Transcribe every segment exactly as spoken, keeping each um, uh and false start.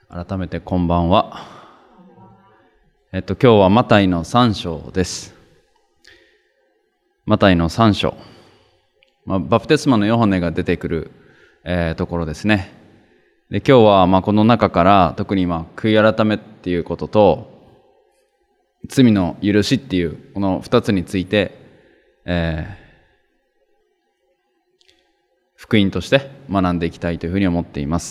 改めてこんばんは。えっと今日はマタイのさん章です。マタイのさん章、まあ、バプテスマのヨハネが出てくる、えー、ところですね。で今日はまあこの中から特にまあ悔い改めっていうことと罪の許しっていうこのふたつについて、えー、福音として学んでいきたいというふうに思っています。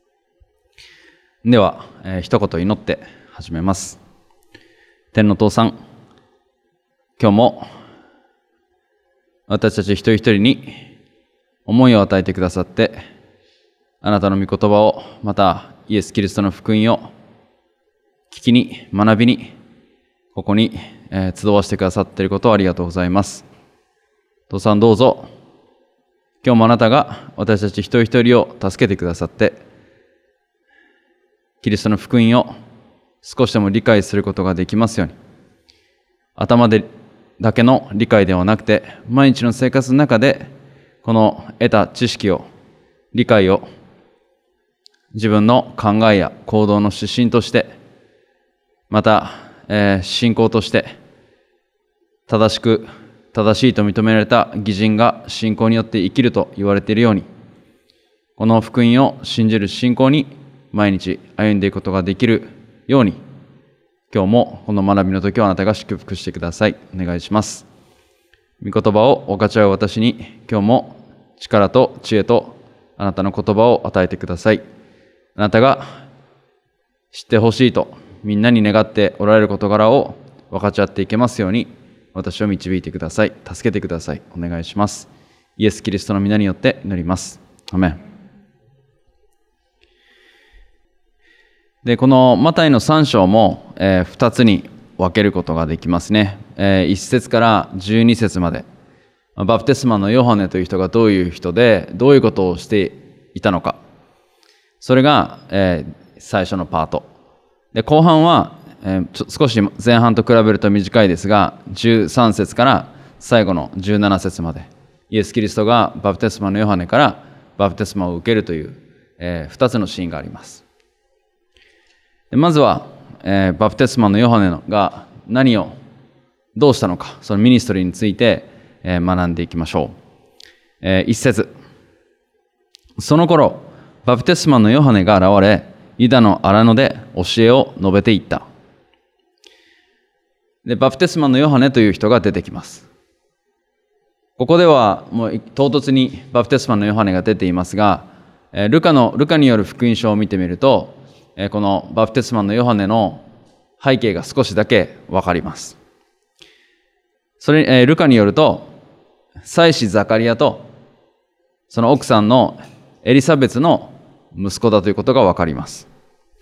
では、えー、一言祈って始めます。天の父さん、今日も私たち一人一人に思いを与えてくださって、あなたの御言葉を、またイエス・キリストの福音を聞きに、学びに、ここに、えー、集わせてくださっていることをありがとうございます。父さん、どうぞ今日もあなたが私たち一人一人を助けてくださって、キリストの福音を少しでも理解することができますように、頭でだけの理解ではなくて、毎日の生活の中でこの得た知識を、理解を自分の考えや行動の指針として、また、えー、信仰として正しく正しいと認められた義人が信仰によって生きると言われているように、この福音を信じる信仰に毎日歩んでいくことができるように、今日もこの学びの時をあなたが祝福してください。お願いします。御言葉を分かち合う私に、今日も力と知恵とあなたの言葉を与えてください。あなたが知ってほしいとみんなに願っておられる事柄を分かち合っていけますように、私を導いてください。助けてください。お願いします。イエス・キリストの皆によって祈ります。アメン。でこのマタイのさん章も、えー、ふたつに分けることができますね。えー、いち節からじゅうに節まで、バプテスマのヨハネという人がどういう人で、どういうことをしていたのか、それが、えー、最初のパートで、後半は、えー、ちょ少し前半と比べると短いですが、じゅうさん節から最後のじゅうなな節まで、イエス・キリストがバプテスマのヨハネからバプテスマを受けるという、えー、ふたつのシーンがあります。まずは、えー、バプテスマのヨハネが何をどうしたのか、そのミニストリーについて、えー、学んでいきましょう。えー、一節、その頃バプテスマのヨハネが現れ、ユダの荒野で教えを述べていった。でバプテスマのヨハネという人が出てきます。ここではもう唐突にバプテスマのヨハネが出ていますが、えー、ルカのルカによる福音書を見てみると、このバプテスマのヨハネの背景が少しだけ分かります。それ、ルカによると、祭司ザカリアとその奥さんのエリサベツの息子だということが分かります。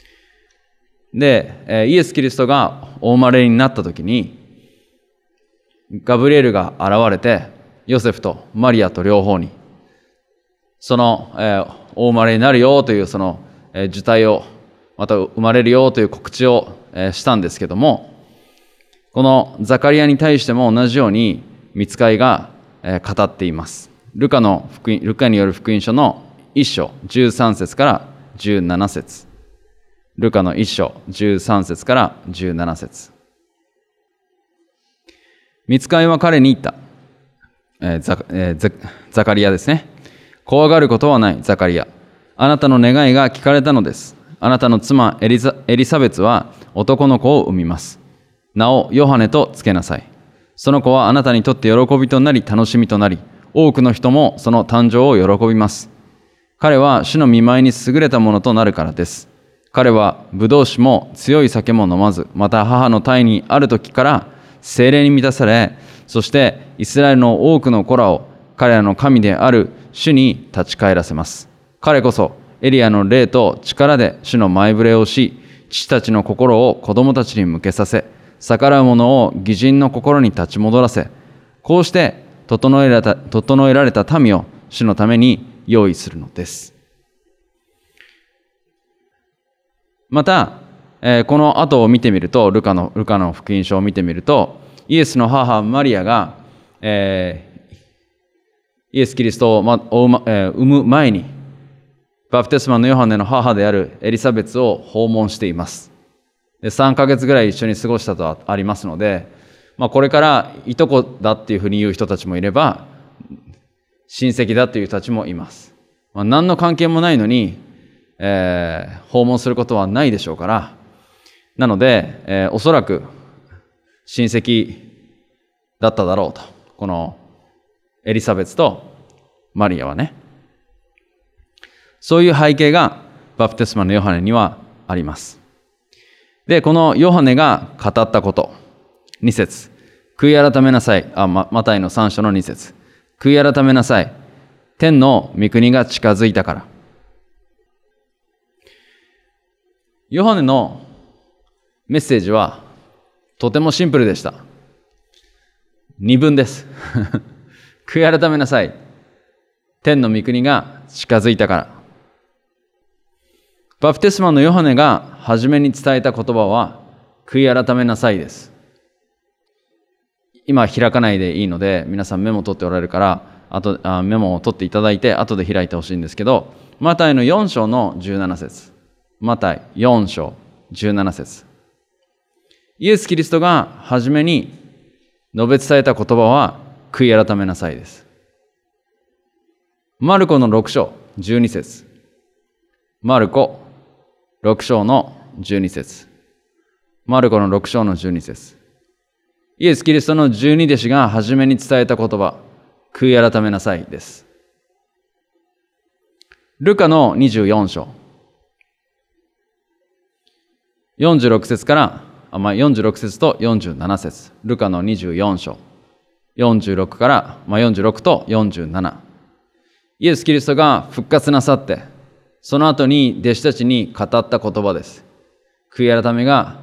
で、イエス・キリストがお生まれになった時に、ガブリエルが現れて、ヨセフとマリアと両方に、その、えー、お生まれになるよというその、えー、受胎をまた生まれるよという告知をしたんですけども、このザカリアに対しても同じように御使いが語っています。ルカの福音、ルカによる福音書のいっ章じゅうさん節からじゅうなな節、ルカのいっ章じゅうさん節からじゅうなな節。御使いは彼に言った、えー ザ, えー、ザ, ザカリアですね。怖がることはない、ザカリア。あなたの願いが聞かれたのです。あなたの妻エリザ、エリサベツは男の子を産みます。名をヨハネとつけなさい。その子はあなたにとって喜びとなり楽しみとなり、多くの人もその誕生を喜びます。彼は主の御前に優れたものとなるからです。彼はブドウ酒も強い酒も飲まず、また母の胎にある時から聖霊に満たされ、そしてイスラエルの多くの子らを彼らの神である主に立ち返らせます。彼こそエリアの霊と力で主の前触れをし、父たちの心を子供たちに向けさせ、逆らう者を義人の心に立ち戻らせ、こうして整えられた、整えられた民を主のために用意するのです。また、えー、この後を見てみると、ルカの、ルカの福音書を見てみると、イエスの母マリアが、えー、イエス・キリストを、ま、おまえー、産む前に、 バプテスマのヨハネの母であるエリザベツを訪問しています。でさんかげつぐらい一緒に過ごしたとありますので、まあ、これからいとこだっていうふうに言う人たちもいれば、親戚だっていう人たちもいます。まあ、何の関係もないのに、えー、訪問することはないでしょうから、なので、えー、おそらく親戚だっただろうと。このエリザベツとマリアはね。そういう背景がバプテスマのヨハネにはあります。で、このヨハネが語ったこと。に節。悔い改めなさい。あ、ま、マタイのさん章のに節。悔い改めなさい。天の御国が近づいたから。ヨハネのメッセージはとてもシンプルでした。二文です。悔い改めなさい。天の御国が近づいたから。バプテスマのヨハネが初めに伝えた言葉は、悔い改めなさいです。今開かないでいいので、皆さんメモを取っておられるから、あとあメモを取っていただいて、後で開いてほしいんですけど、マタイのよん章のじゅうなな節。マタイよん章じゅうなな節。イエス・キリストが初めに述べ伝えた言葉は、悔い改めなさいです。マルコのろく章じゅうに節。マルコろく章のじゅうに節。マルコのろく章のじゅうに節。イエス・キリストの十二弟子が初めに伝えた言葉、悔い改めなさいです。ルカのにじゅうよん章。よんじゅうろく節から、あまあ、よんじゅうろく節とよんじゅうなな節。ルカのにじゅうよん章。よんじゅうろくから、まあ、よんじゅうろくとよんじゅうなな。イエス・キリストが復活なさって、その後に弟子たちに語った言葉です。悔い改めが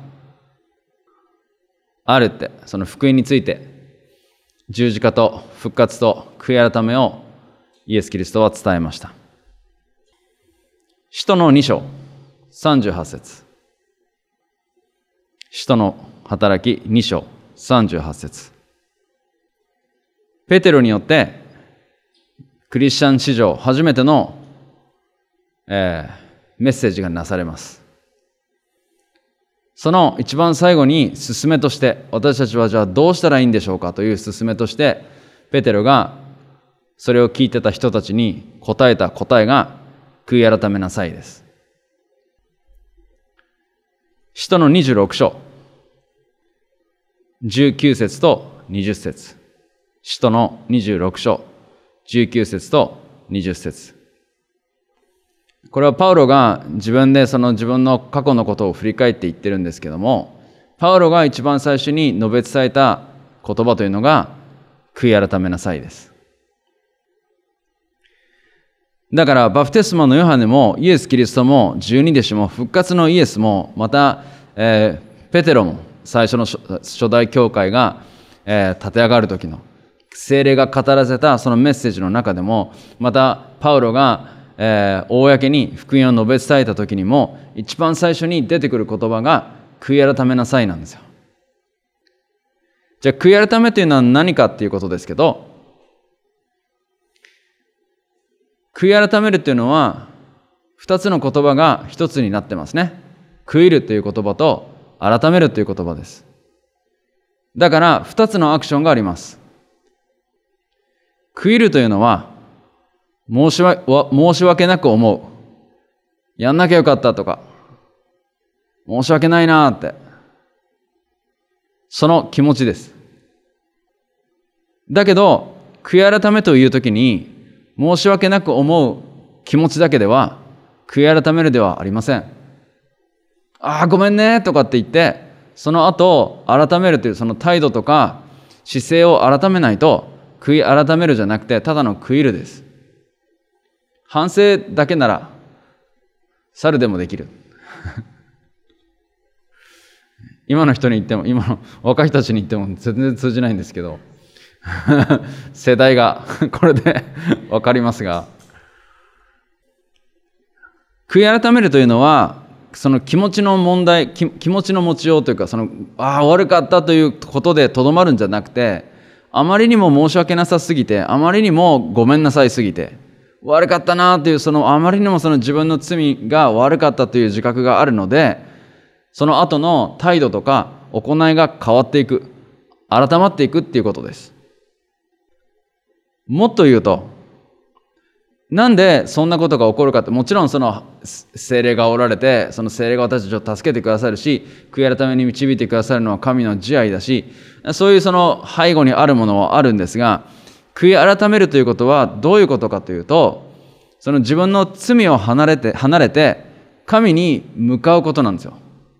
あるって、その福音について、十字架と復活と悔い改めをイエス・キリストは伝えました。使徒のに章さんじゅうはち節。使徒の働きに章さんじゅうはち節。ペテロによってクリスチャン史上初めてのえー、メッセージがなされます。その一番最後に勧めとして、私たちはじゃあどうしたらいいんでしょうかという勧めとして、ペテロがそれを聞いてた人たちに答えた答えが、悔い改めなさいです。使徒のにじゅうろく章じゅうきゅう節とにじゅう節。使徒のにじゅうろく章じゅうきゅう節とにじゅう節。これはパウロが自分でその自分の過去のことを振り返って言ってるんですけども、パウロが一番最初に述べ伝えた言葉というのが、悔い改めなさいです。だからバプテスマのヨハネもイエス・キリストも十二弟子も復活のイエスも、また、えー、ペテロも最初の 初, 初代教会が、えー、立て上がる時の聖霊が語らせたそのメッセージの中でも、またパウロがえー、公に福音を述べ伝えた時にも、一番最初に出てくる言葉が悔い改めなさいなんですよ。じゃあ悔い改めというのは何かっていうことですけど、悔い改めるというのは二つの言葉が一つになってますね。悔いるという言葉と改めるという言葉です。だから二つのアクションがあります。悔いるというのは申しわ申し訳なく思う。やんなきゃよかったとか、申し訳ないなーって。その気持ちです。だけど、悔い改めというときに、申し訳なく思う気持ちだけでは、悔い改めるではありません。ああ、ごめんねとかって言って、その後、改めるというその態度とか、姿勢を改めないと、悔い改めるじゃなくて、ただの悔いるです。反省だけなら猿でもできる。今の人に言っても、今の若い人たちに言っても全然通じないんですけど世代がこれで分かりますが、悔い改めるというのはその気持ちの問題、気, 気持ちの持ちようというか、そのああ悪かったということでとどまるんじゃなくて、あまりにも申し訳なさすぎて、あまりにもごめんなさいすぎて、 悪かったなという、そのあまりにもその自分の罪が悪かったという自覚があるので、その後の態度とか行いが変わっていく、改まっていくっていうことです。もっと言うと、なんでそんなことが起こるかって、もちろんその聖霊がおられて、その聖霊が私たちを助けてくださるし、悔い改めに導いてくださるのは神の慈愛だし、そういうその背後にあるものはあるんですが、悔い改めるということはどういうことかというと、その自分の罪を離れて、離れて神に向かうことなんですよ。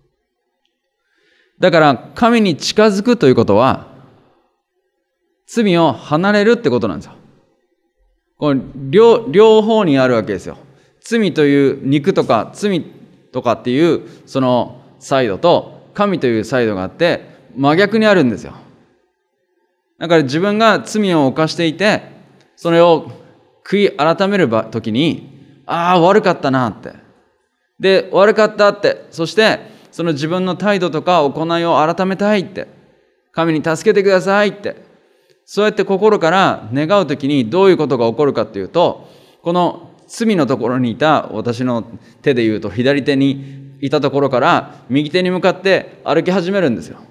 だから神に近づくということは、罪を離れるってことなんですよ。これ 両, 両方にあるわけですよ。罪という肉とか罪とかっていうそのサイドと神というサイドがあって真逆にあるんですよ。だから自分が罪を犯していて、それを悔い改めるときに、ああ悪かったなって、で悪かったって、そしてその自分の態度とか行いを改めたいって、神に助けてくださいって、そうやって心から願うときにどういうことが起こるかっていうと、この罪のところにいた私の手で言うと左手にいたところから右手に向かって歩き始めるんですよ。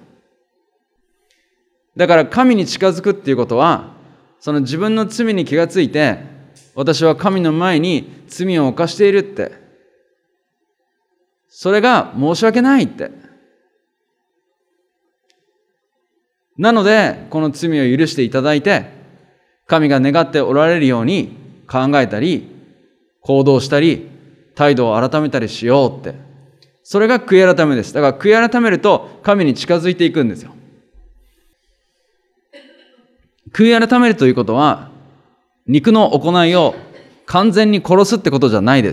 だから神に近づくっていうことは、その自分の罪に気がついて、私は神の前に罪を犯しているって、それが申し訳ないって、なのでこの罪を許していただいて、神が願っておられるように考えたり行動したり態度を改めたりしようって、それが悔い改めです。だから悔い改めると神に近づいていくんですよ。悔い改めるということは、肉の行いを完全に殺すってことじゃないです。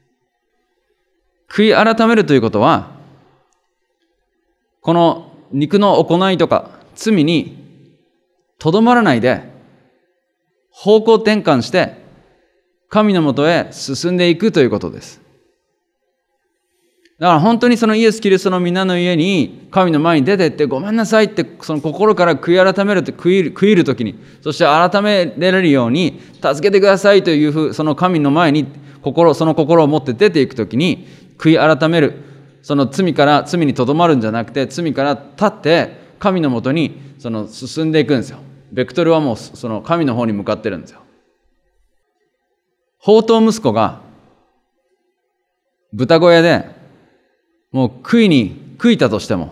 悔い改めるということは、この肉の行いとか罪にとどまらないで、方向転換して神のもとへ進んでいくということです。だから本当にそのイエス・キリストの皆の家に神の前に出てってごめんなさいって、その心から悔い改めるって悔いる、悔いるときに、そして改められるように助けてくださいというふう、その神の前に心、その心を持って出ていくときに、悔い改める、その罪から罪にとどまるんじゃなくて、罪から立って神のもとにその進んでいくんですよ。ベクトルはもうその神の方に向かってるんですよ。放蕩息子が豚小屋でもう食いに食いたとしても、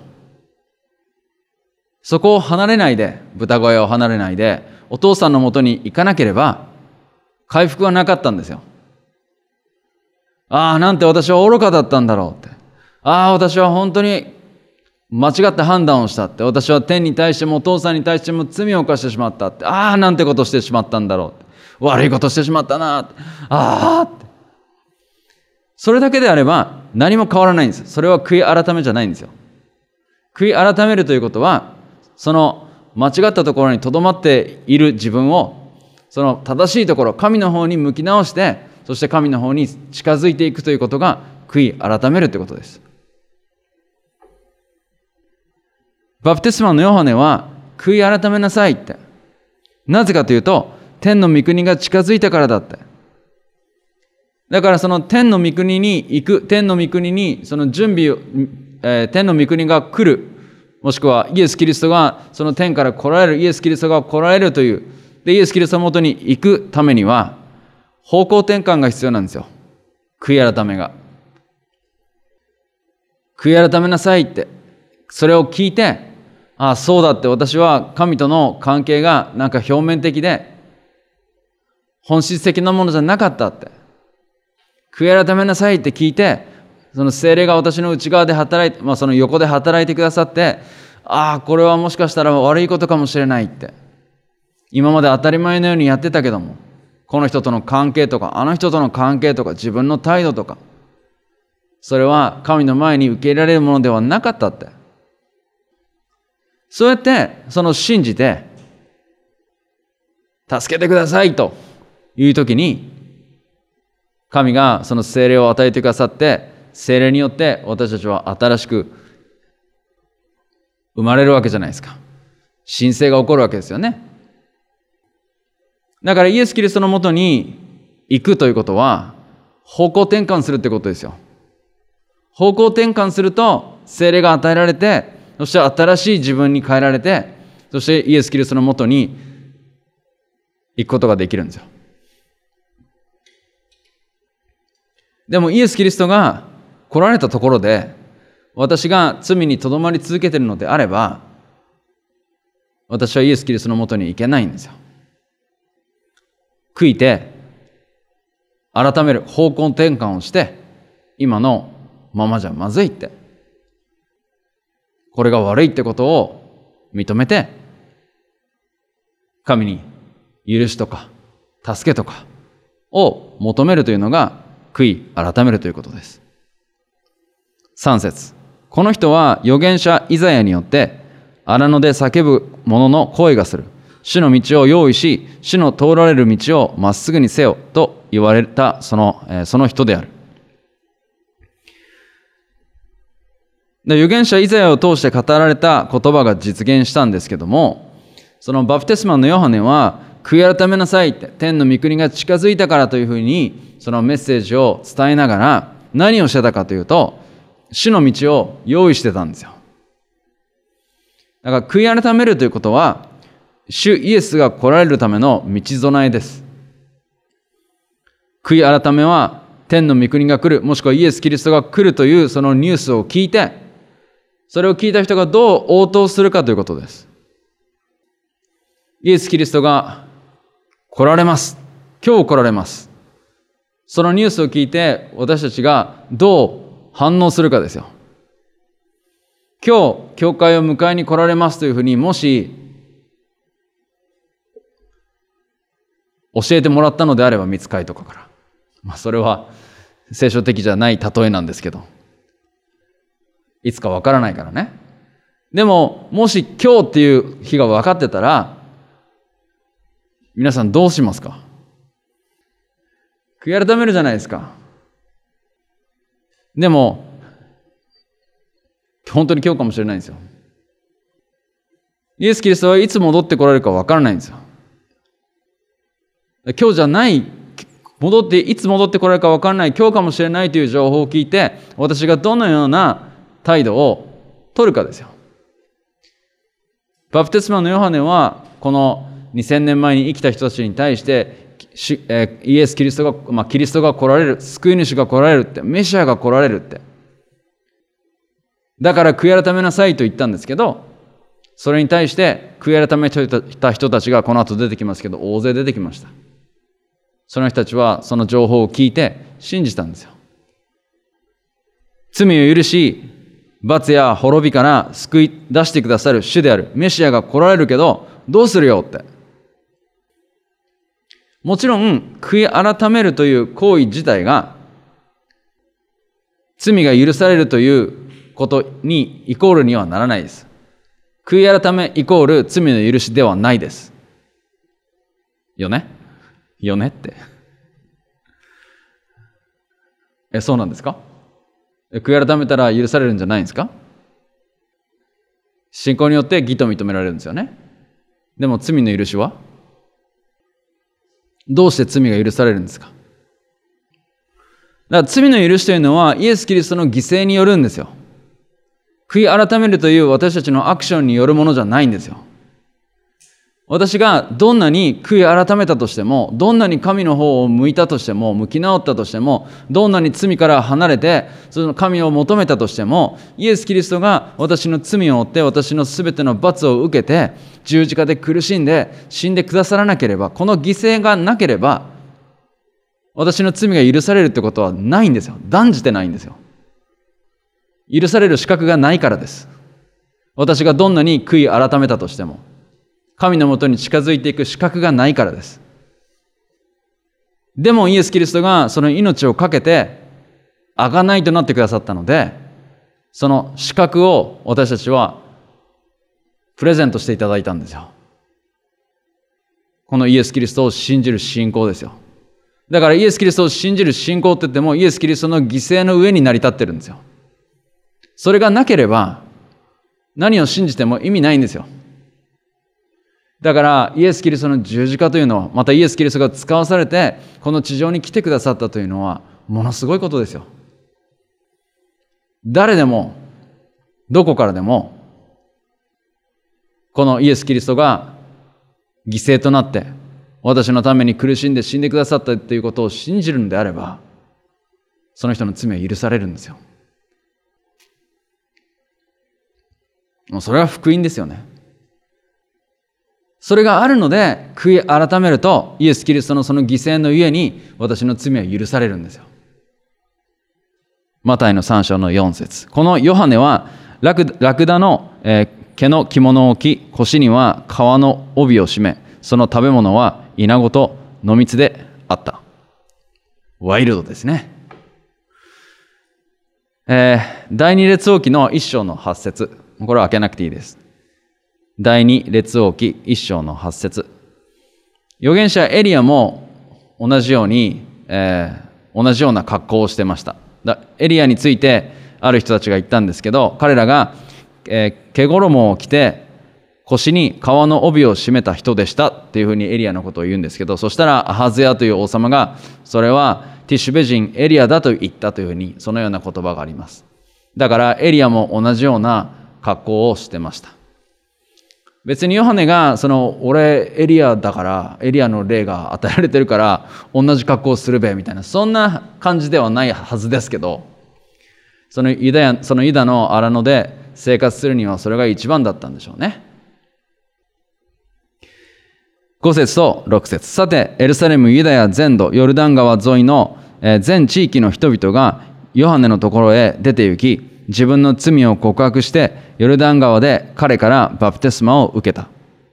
そこを離れないで、豚小屋を離れないでお父さんのもとに行かなければ回復はなかったんですよ。ああ、なんて私は愚かだったんだろうって、ああ私は本当に間違った判断をしたって、私は天に対してもお父さんに対しても罪を犯してしまったって、ああなんてことしてしまったんだろうって、悪いことしてしまったなって、ああって、それだけであれば何も変わらないんです。それは悔い改めじゃないんですよ。悔い改めるということは、その間違ったところにとどまっている自分を、その正しいところ、神の方に向き直して、そして神の方に近づいていくということが悔い改めるということです。バプテスマのヨハネは悔い改めなさいって、なぜかというと天の御国が近づいたからだって。だからその天の御国に行く、天の御国にその準備を、えー、天の御国が来る、もしくはイエス・キリストがその天から来られる、イエス・キリストが来られるという、でイエス・キリストのもとに行くためには方向転換が必要なんですよ。悔い改めが、悔い改めなさいって、それを聞いて、ああそうだって、私は神との関係がなんか表面的で本質的なものじゃなかったって、悔い改めなさいって聞いて、その聖霊が私の内側で働いて、まあ、その横で働いてくださって、ああこれはもしかしたら悪いことかもしれないって、今まで当たり前のようにやってたけども、この人との関係とかあの人との関係とか自分の態度とか、それは神の前に受け入れられるものではなかったって、そうやってその信じて助けてくださいという時に、神がその聖霊を与えてくださって、聖霊によって私たちは新しく生まれるわけじゃないですか。新生が起こるわけですよね。だからイエス・キリストのもとに行くということは、方向転換するってことですよ。方向転換すると、聖霊が与えられて、そして新しい自分に変えられて、そしてイエス・キリストのもとに行くことができるんですよ。でもイエス・キリストが来られたところで、私が罪にとどまり続けているのであれば、私はイエス・キリストのもとに行けないんですよ。悔いて、改める方向転換をして、今のままじゃまずいって。これが悪いってことを認めて、神に許しとか、助けとかを求めるというのが、悔い改めるということです。さん節。この人は預言者イザヤによって、荒野で叫ぶ者の声がする。主の道を用意し、主の通られる道をまっすぐにせよと言われたその、えー、その人である。で、預言者イザヤを通して語られた言葉が実現したんですけども、そのバプテスマのヨハネは、悔い改めなさいって、天の御国が近づいたからというふうに、そのメッセージを伝えながら、何をしてたかというと、主の道を用意してたんですよ。だから悔い改めるということは、主イエスが来られるための道備えです。悔い改めは、天の御国が来る、もしくはイエス・キリストが来るというそのニュースを聞いて、それを聞いた人がどう応答するかということです。イエス・キリストが来られます。今日来られます。そのニュースを聞いて私たちがどう反応するかですよ。今日、教会を迎えに来られますというふうにもし教えてもらったのであれば、御使いとかから。まあそれは聖書的じゃない例えなんですけど。いつかわからないからね。でも、もし今日っていう日が分かってたら、皆さんどうしますか？悔い改めるじゃないですか。でも、本当に今日かもしれないんですよ。イエス・キリストはいつ戻ってこられるか分からないんですよ。今日じゃない、戻って、いつ戻ってこられるか分からない、今日かもしれないという情報を聞いて、私がどのような態度を取るかですよ。バプテスマのヨハネは、このにせんねんまえに生きた人たちに対して、イエス・キリストが、まあ、キリストが来られる、救い主が来られるって、メシアが来られるって。だから悔い改めなさいと言ったんですけど、それに対して悔い改めた人たちがこの後出てきますけど、大勢出てきました。その人たちはその情報を聞いて信じたんですよ。罪を許し、罰や滅びから救い出してくださる主であるメシアが来られるけど、どうするよって。もちろん、悔い改めるという行為自体が、罪が許されるということにイコールにはならないです。悔い改めイコール罪の許しではないです。よね？よねって。え、そうなんですか？悔い改めたら許されるんじゃないんですか？信仰によって義と認められるんですよね。でも罪の許しは？どうして罪が許されるんですか？だから罪の許しというのはイエス・キリストの犠牲によるんですよ。悔い改めるという私たちのアクションによるものじゃないんですよ。私がどんなに悔い改めたとしても、どんなに神の方を向いたとしても、向き直ったとしても、どんなに罪から離れてその神を求めたとしても、イエス・キリストが私の罪を負って私のすべての罰を受けて十字架で苦しんで死んでくださらなければ、この犠牲がなければ私の罪が許されるってことはないんですよ。断じてないんですよ。許される資格がないからです。私がどんなに悔い改めたとしても、神のもとに近づいていく資格がないからです。でもイエス・キリストがその命を懸けて贖いとなってくださったので、その資格を私たちはプレゼントしていただいたんですよ。このイエス・キリストを信じる信仰ですよ。だからイエス・キリストを信じる信仰って言っても、イエス・キリストの犠牲の上に成り立ってるんですよ。それがなければ何を信じても意味ないんですよ。 だからイエス・キリストの十字架というのは、またイエス・キリストが使わされてこの地上に来てくださったというのはものすごいことですよ。誰でもどこからでもこのイエス・キリストが犠牲となって私のために苦しんで死んでくださったということを信じるのであれば、その人の罪は許されるんですよ。もうそれは福音ですよね。それがあるので悔い改めるとイエス・キリストのその犠牲のゆえに私の罪は許されるんですよ。マタイのさん章のよん節。このヨハネはラク、ラクダの、えー、毛の着物を着、腰には革の帯を締め、その食べ物はイナゴと野蜜であった。ワイルドですね。えー、第二列王記の一章の八節。これは開けなくていいです。第二列王記一章の八節。預言者エリアも同じように、えー、同じような格好をしてました。だエリアについてある人たちが言ったんですけど、彼らが、えー、毛衣を着て腰に革の帯を締めた人でしたっていうふうにエリアのことを言うんですけど、そしたらアハズヤという王様がそれはティッシュベ人エリアだと言ったというふうに、そのような言葉があります。だからエリアも同じような格好をしてました。別にヨハネがその俺エリアだからエリアの霊が与えられてるから同じ格好をするべみたいな、そんな感じではないはずですけど、そのユダヤ、そのユダの荒野で生活するにはそれが一番だったんでしょうね。ご節とろく節。さてエルサレム、ユダヤ全土、ヨルダン川沿いの全地域の人々がヨハネのところへ出て行き、自分の罪を告白してヨルダン川で彼からバプテスマを受けた。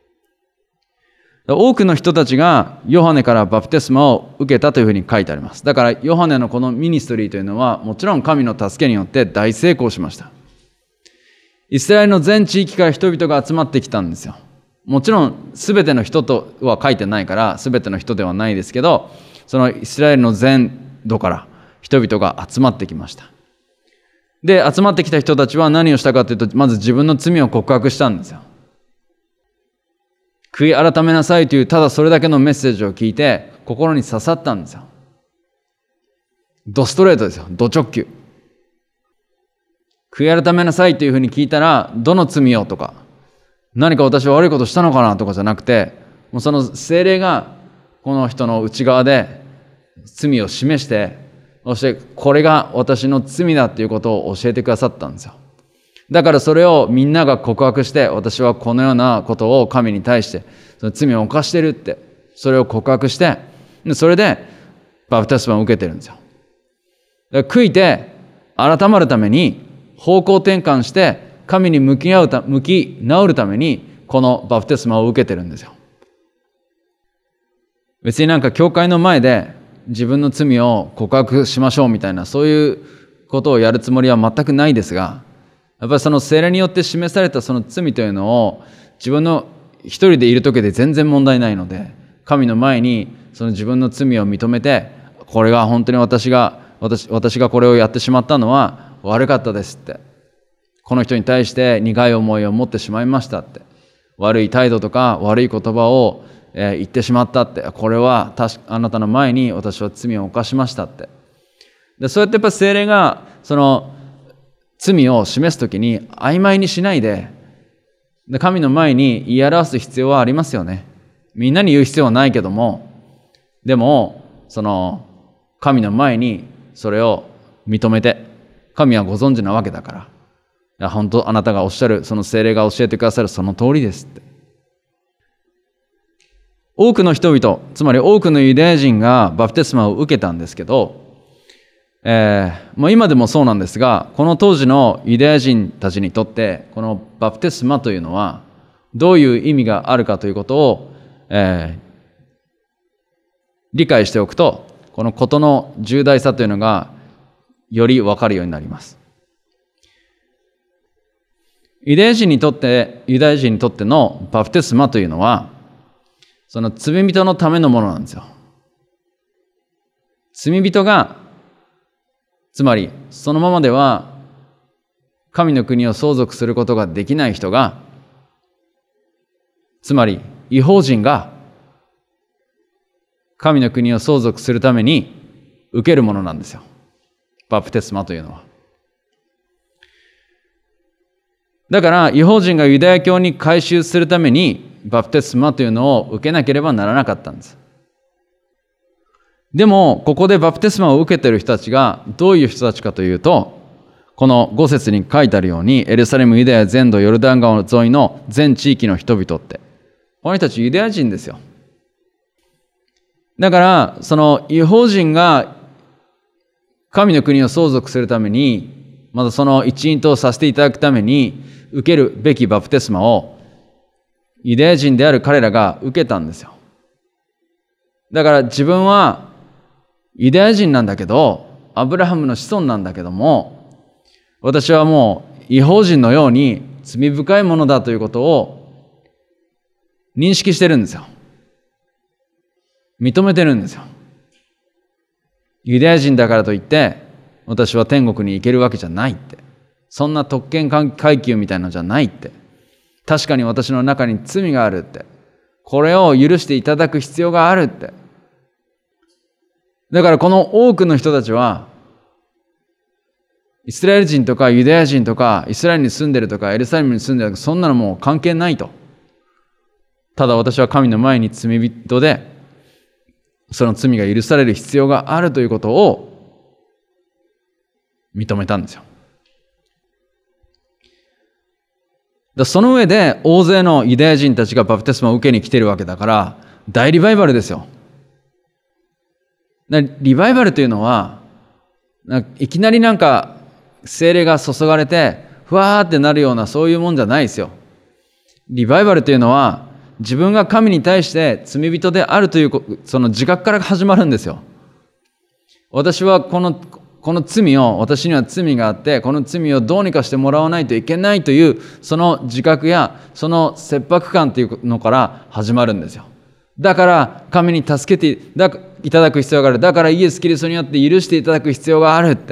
多くの人たちがヨハネからバプテスマを受けたというふうに書いてあります。だからヨハネのこのミニストリーというのはもちろん神の助けによって大成功しました。イスラエルの全地域から人々が集まってきたんですよ。もちろん全ての人とは書いてないから全ての人ではないですけど、そのイスラエルの全土から人々が集まってきました。で、集まってきた人たちは何をしたかというと、まず自分の罪を告白したんですよ。悔い改めなさいというただそれだけのメッセージを聞いて心に刺さったんですよ。ドストレートですよ。ド直球。悔い改めなさいというふうに聞いたら、どの罪をとか、何か私は悪いことしたのかなとかじゃなくて、もうその聖霊がこの人の内側で罪を示して、そしてこれが私の罪だということを教えてくださったんですよ。だからそれをみんなが告白して、私はこのようなことを神に対してその罪を犯してるって、それを告白して、それでバプテスマを受けてるんですよ。だから悔いて改まるために方向転換して神に向き合うた向き直るためにこのバプテスマを受けてるんですよ。別になんか教会の前で自分の罪を告白しましょうみたいな、そういうことをやるつもりは全くないですが、やっぱりその聖霊によって示されたその罪というのを自分の一人でいる時で全然問題ないので、神の前にその自分の罪を認めて、これが本当に私が私私がこれをやってしまったのは悪かったですって、この人に対して苦い思いを持ってしまいましたって、悪い態度とか悪い言葉を言ってしまったって、これは確かあなたの前に私は罪を犯しましたって。でそうやってやっぱ聖霊がその罪を示すときに曖昧にしないで、で神の前に言い表す必要はありますよね。みんなに言う必要はないけども、でもその神の前にそれを認めて、神はご存知なわけだから、いや本当あなたがおっしゃる、その聖霊が教えてくださるその通りですって。多くの人々、つまり多くのユダヤ人がバプテスマを受けたんですけど、えー、もう今でもそうなんですが、この当時のユダヤ人たちにとってこのバプテスマというのはどういう意味があるかということを、えー、理解しておくと、このことの重大さというのがより分かるようになります。ユダヤ人にとってユダヤ人にとってのバプテスマというのは、その罪人のためのものなんですよ。罪人が、つまりそのままでは神の国を相続することができない人が、つまり異邦人が神の国を相続するために受けるものなんですよ。バプテスマというのは。だから異邦人がユダヤ教に改宗するためにバプテスマというのを受けなければならなかったんです。でもここでバプテスマを受けている人たちがどういう人たちかというと、このご節に書いてあるように、エルサレム、ユダヤ全土、ヨルダン川沿いの全地域の人々って、この人たちユダヤ人ですよ。だからその異邦人が神の国を相続するために、またその一員とさせていただくために受けるべきバプテスマをユダヤ人である彼らが受けたんですよ。だから自分はユダヤ人なんだけど、アブラハムの子孫なんだけども、私はもう異邦人のように罪深いものだということを認識してるんですよ。認めてるんですよ。ユダヤ人だからといって私は天国に行けるわけじゃないって、そんな特権階級みたいなのじゃないって、確かに私の中に罪があるって、これを許していただく必要があるって。だからこの多くの人たちはイスラエル人とかユダヤ人とかイスラエルに住んでるとかエルサレムに住んでるとか、そんなのもう関係ないと。ただ私は神の前に罪人で、その罪が許される必要があるということを認めたんですよ。だその上で大勢のユダヤ人たちがバプテスマを受けに来てるわけだから、大リバイバルですよ。リバイバルというのは、いきなりなんか聖霊が注がれてふわーってなるようなそういうもんじゃないですよ。リバイバルというのは自分が神に対して罪人であるというその自覚から始まるんですよ。私はこのこの罪を、私には罪があって、この罪をどうにかしてもらわないといけないというその自覚やその切迫感というのから始まるんですよ。だから神に助けていただく必要がある。だからイエス・キリストによって許していただく必要があるって。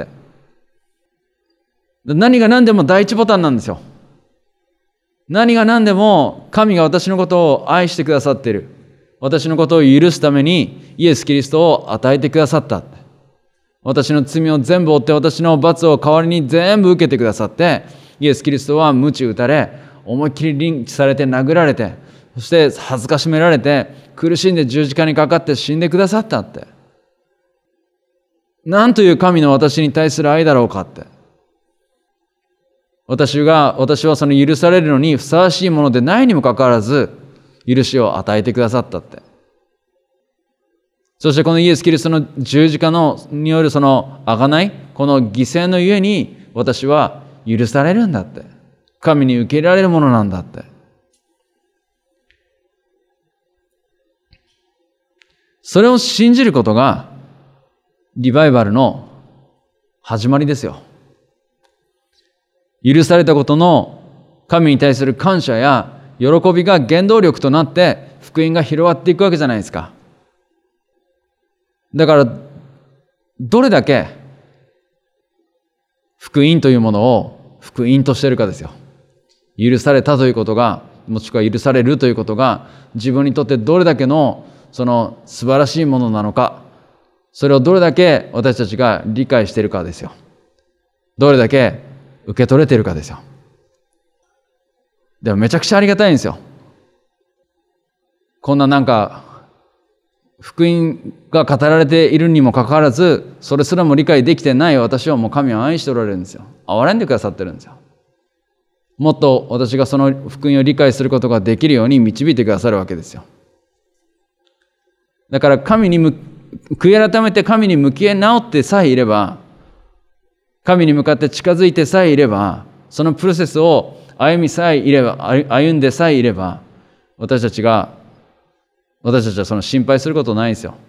何が何でも第一ボタンなんですよ。何が何でも神が私のことを愛してくださっている。私のことを許すためにイエス・キリストを与えてくださった。私の罪を全部負って私の罰を代わりに全部受けてくださって、イエス・キリストは鞭打たれ、思いっきりリンチされて殴られて、そして恥ずかしめられて苦しんで十字架にかかって死んでくださったって。なんという神の私に対する愛だろうかって。私が、私はその許されるのにふさわしいものでないにもかかわらず許しを与えてくださったって。そしてこのイエス・キリストの十字架のによるその贖い、この犠牲のゆえに私は許されるんだって。神に受け入れられるものなんだって。それを信じることがリバイバルの始まりですよ。許されたことの神に対する感謝や喜びが原動力となって福音が広がっていくわけじゃないですか。だからどれだけ福音というものを福音としているかですよ。許されたということが、もしくは許されるということが自分にとってどれだけのその素晴らしいものなのか、それをどれだけ私たちが理解しているかですよ。どれだけ受け取れているかですよ。でもめちゃくちゃありがたいんですよ。こんななんか福音が語られているにもかかわらず、それすらも理解できてない私をもう神は愛しておられるんですよ。憐れんでくださってるんですよ。もっと私がその福音を理解することができるように導いてくださるわけですよ。だから神にむ悔い改めて神に向き合い直ってさえいれば、神に向かって近づいてさえいれば、そのプロセスを歩みさえいれば、歩んでさえいれば、私たちが私たちはその心配することないんですよ。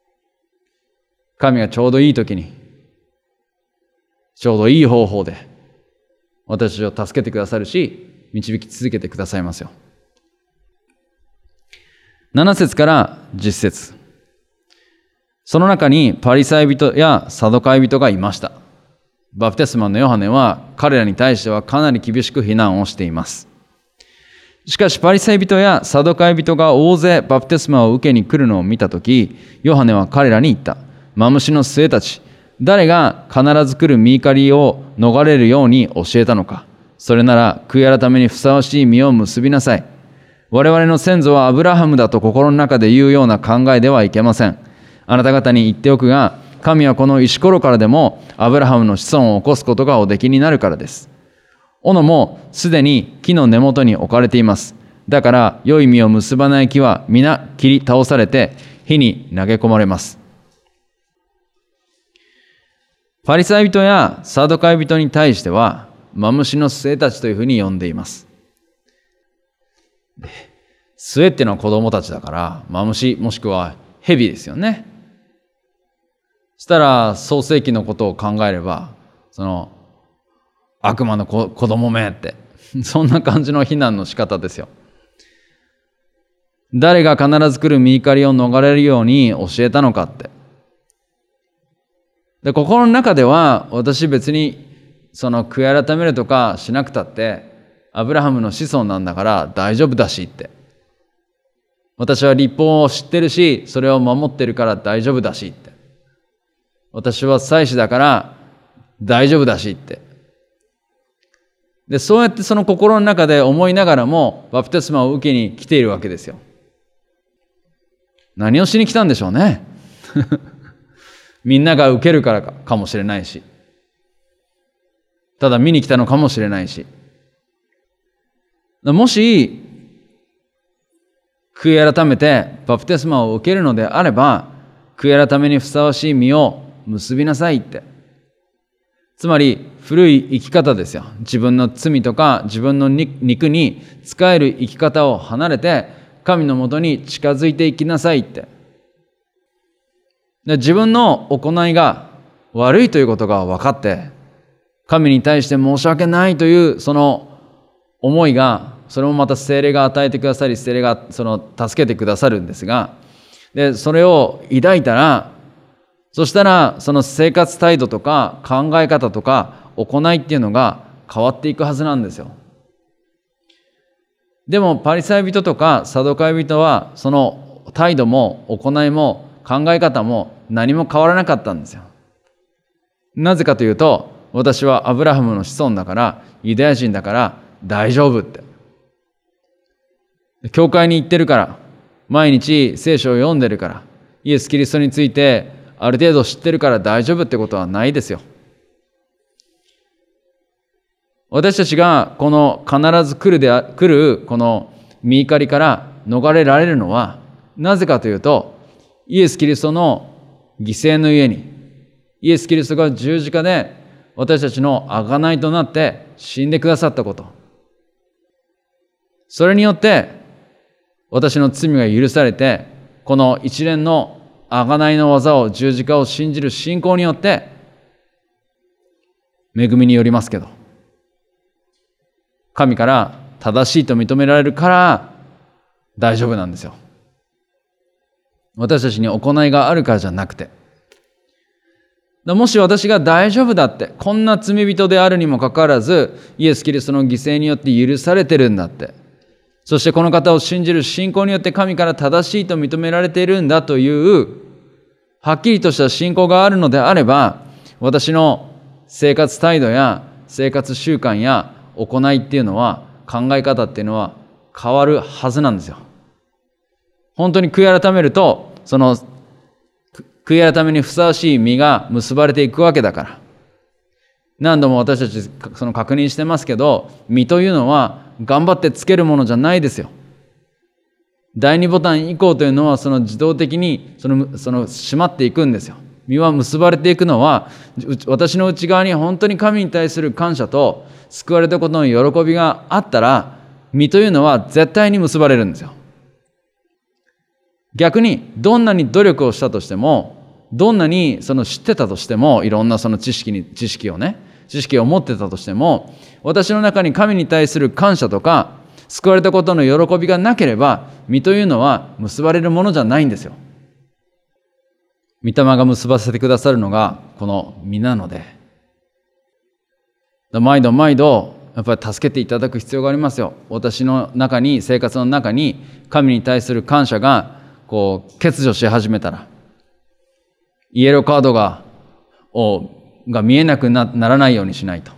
神がちょうどいい時に、ちょうどいい方法で私たちを助けてくださるし、導き続けてくださいますよ。なな節からじゅっ節。その中にパリサイ人やサドカイ人がいました。バプテスマのヨハネは彼らに対してはかなり厳しく非難をしています。 しかしパリサイ人やサドカイ人が大勢バプテスマを受けに来るのを見たとき、ヨハネは彼らに言った。マムシの末たち、誰が必ず来る御怒りを逃れるように教えたのか。それなら悔い改めにふさわしい実を結びなさい。我々の先祖はアブラハムだと心の中で言うような考えではいけません。あなた方に言っておくが、神はこの石ころからでもアブラハムの子孫を起こすことがおできになるからです。斧もすでに木の根元に置かれています。だから良い実を結ばない木は皆切り倒されて火に投げ込まれます。パリサイ人やサドカイ人に対しては、マムシの末たちというふうに呼んでいます。末っていうのは子供たちだから、マムシもしくは蛇ですよね。そしたら創世記のことを考えれば、その悪魔の子子供めってそんな感じの非難の仕方ですよ。誰が必ず来る御怒りを逃れるように教えたのかって。で、心の中では私別にその悔い改めるとかしなくたってアブラハムの子孫なんだから大丈夫だしって。私は律法を知ってるし、それを守ってるから大丈夫だしって。私は祭司だから大丈夫だしって。で、そうやってその心の中で思いながらもバプテスマを受けに来ているわけですよ。何をしに来たんでしょうね。みんなが受けるからか、かもしれないし、ただ見に来たのかもしれないし、もし悔い改めてバプテスマを受けるのであれば、悔い改めにふさわしい実を結びなさいって。つまり古い生き方ですよ。自分の罪とか自分の肉に仕える生き方を離れて神のもとに近づいていきなさいって。で、自分の行いが悪いということが分かって、神に対して申し訳ないというその思いが、それもまた聖霊が与えてくださり、聖霊がその助けてくださるんですが、でそれを抱いたら、そしたらその生活態度とか考え方とか行いっていうのが変わっていくはずなんですよ。でもパリサイ人とかサドカイ人はその態度も行いも考え方も何も変わらなかったんですよ。なぜかというと、私はアブラハムの子孫だから、ユダヤ人だから大丈夫って。教会に行ってるから、毎日聖書を読んでるから、イエス・キリストについてある程度知ってるから大丈夫ってことはないですよ。私たちがこの必ず来るであ来るこの御怒りから逃れられるのはなぜかというと、イエス・キリストの犠牲のゆえに、イエス・キリストが十字架で私たちの贖いとなって死んでくださったこと、それによって私の罪が許されて、この一連の贖いの技を、十字架を信じる信仰によって恵みによりますけど、神から正しいと認められるから大丈夫なんですよ。私たちに行いがあるからじゃなくて。もし私が大丈夫だって、こんな罪人であるにもかかわらずイエス・キリストの犠牲によって許されてるんだって、そしてこの方を信じる信仰によって神から正しいと認められているんだというはっきりとした信仰があるのであれば、私の生活態度や生活習慣や行いっていうのは、考え方っていうのは変わるはずなんですよ。本当に悔い改めると、その悔い改めにふさわしい実が結ばれていくわけだから。何度も私たちその確認してますけど、実というのは頑張ってつけるものじゃないですよ。だいにボタン以降というのはその自動的にそのその閉まっていくんですよ。実は結ばれていくのは、私の内側に本当に神に対する感謝と救われたことの喜びがあったら、実というのは絶対に結ばれるんですよ。逆にどんなに努力をしたとしても、どんなにその知ってたとしても、いろんなその知識に知識をね知識を持ってたとしても、私の中に神に対する感謝とか救われたことの喜びがなければ、実というのは結ばれるものじゃないんですよ。御霊が結ばせてくださるのがこの実なので、毎度毎度やっぱり助けていただく必要がありますよ。私の中に、生活の中に神に対する感謝がこう欠如し始めたら、イエローカードがをが見えなく な, ならないようにしないと。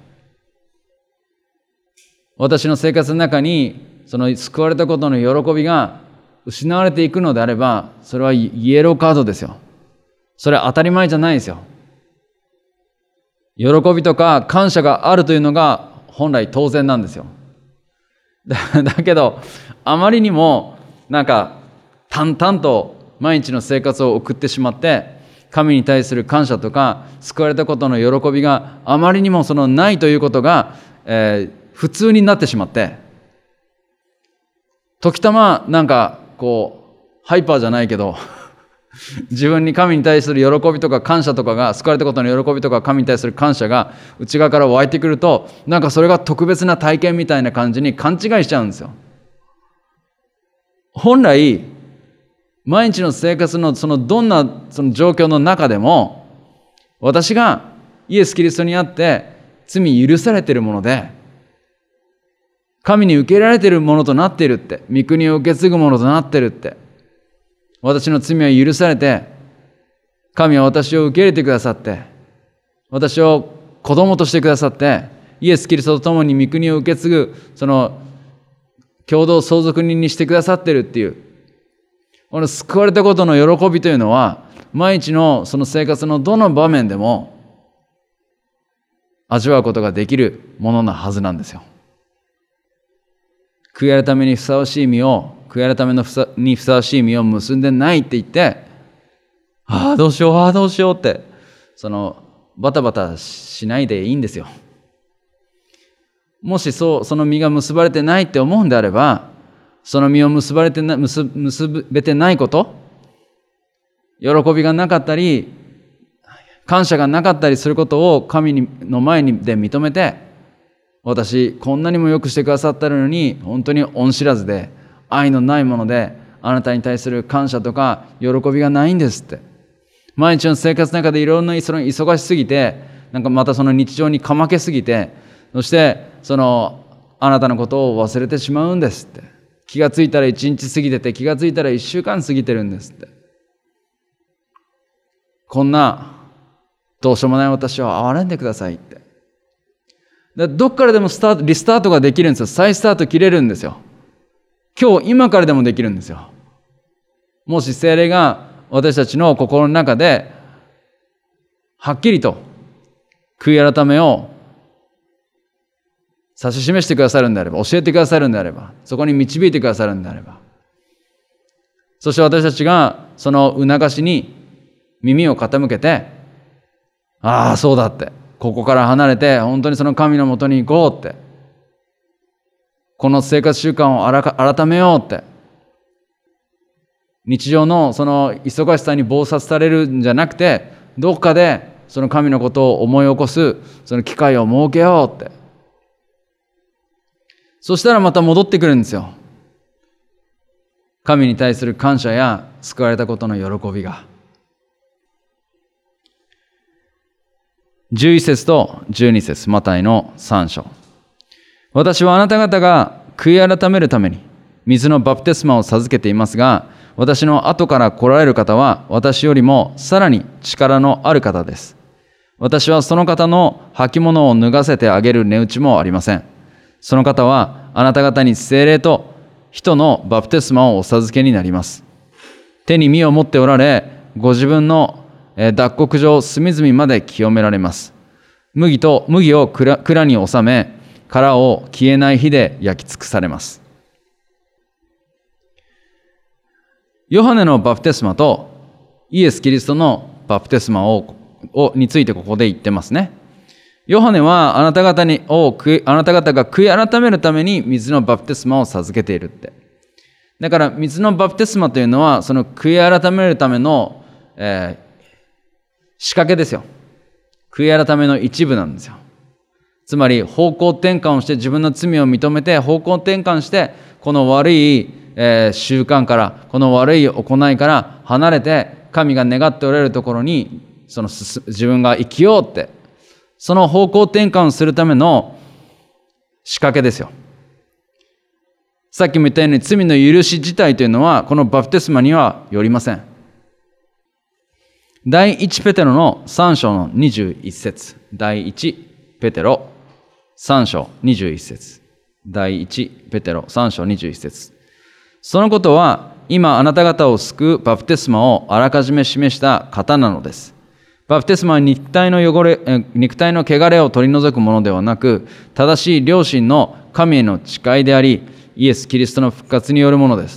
私の生活の中にその救われたことの喜びが失われていくのであれば、それはイエローカードですよ。それは当たり前じゃないですよ。喜びとか感謝があるというのが本来当然なんですよ。だ, だけどあまりにもなんか淡々と毎日の生活を送ってしまって、神に対する感謝とか救われたことの喜びがあまりにもそのないということが、えー、普通になってしまって、時たまなんかこうハイパーじゃないけど自分に神に対する喜びとか感謝とかが、救われたことの喜びとか神に対する感謝が内側から湧いてくると、なんかそれが特別な体験みたいな感じに勘違いしちゃうんですよ。本来毎日の生活のそのどんなその状況の中でも、私がイエス・キリストにあって罪許されているもので、神に受け入れられているものとなっているって、御国を受け継ぐものとなっているって、私の罪は許されて、神は私を受け入れてくださって、私を子供としてくださって、イエス・キリストと共に御国を受け継ぐその共同相続人にしてくださっているっていう、この救われたことの喜びというのは、毎日のその生活のどの場面でも味わうことができるものなはずなんですよ。悔い改めにふさわしい実を、悔い改めのふさにふさわしい実を結んでないって言って、ああどうしよう、ああどうしようって、そのバタバタしないでいいんですよ。もしそう、その実が結ばれてないって思うんであれば、その実を結ばれてな、結、結べてないこと、喜びがなかったり、感謝がなかったりすることを神の前にで認めて、私こんなにもよくしてくださったのに本当に恩知らずで愛のないもので、あなたに対する感謝とか喜びがないんですって。毎日の生活の中でいろんなその忙しすぎて、なんかまたその日常にかまけすぎて、そしてそのあなたのことを忘れてしまうんですって。気がついたら一日過ぎてて、気がついたら一週間過ぎてるんですって。こんなどうしようもない私を憐れんでくださいって。だどっからでもスタート、リスタートができるんですよ。再スタート切れるんですよ。今日、今からでもできるんですよ。もし聖霊が私たちの心の中ではっきりと悔い改めを指し示してくださるんであれば、教えてくださるんであれば、そこに導いてくださるんであれば、そして私たちがその促しに耳を傾けて、ああそうだって、ここから離れて本当にその神のもとに行こうって、この生活習慣をあらか改めようって、日常のその忙しさに忙殺されるんじゃなくて、どっかでその神のことを思い起こすその機会を設けようって。そしたらまた戻ってくるんですよ。神に対する感謝や救われたことの喜びが。じゅういち節とじゅうに節、マタイのさん章。私はあなた方が悔い改めるために水のバプテスマを授けていますが、私の後から来られる方は私よりもさらに力のある方です。私はその方の履物を脱がせてあげる値打ちもありません。その方はあなた方に聖霊と人のバプテスマをお授けになります。手に実を持っておられ、ご自分の脱穀場隅々まで清められます。麦と麦を蔵、蔵に収め、殻を消えない火で焼き尽くされます。ヨハネのバプテスマとイエス・キリストのバプテスマををについてここで言ってますね。ヨハネはあなた方にをあなた方が悔い改めるために水のバプテスマを授けているって。だから水のバプテスマというのはその悔い改めるための、えー仕掛けですよ。悔い改めの一部なんですよ。つまり方向転換をして、自分の罪を認めて方向転換して、この悪い、えー、習慣から、この悪い行いから離れて、神が願っておられるところにその自分が生きようって、その方向転換をするための仕掛けですよ。さっきも言ったように罪の許し自体というのはこのバプテスマにはよりません。第一ペテロのさん章のにじゅういち節。第一ペテロさん章にじゅういち節。第一ペテロさん章にじゅういち節。そのことは今あなた方を救うバプテスマをあらかじめ示した方なのです。バプテスマは肉体の汚れ、肉体の汚れを取り除くものではなく、正しい良心の神への誓いであり、イエス・キリストの復活によるものです。